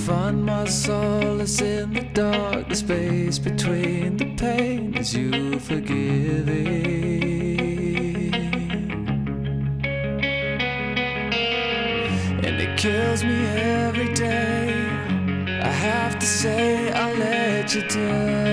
find my solace in the dark, the space between the pain as you forgiving. And it kills me every day, I have to say I let you down.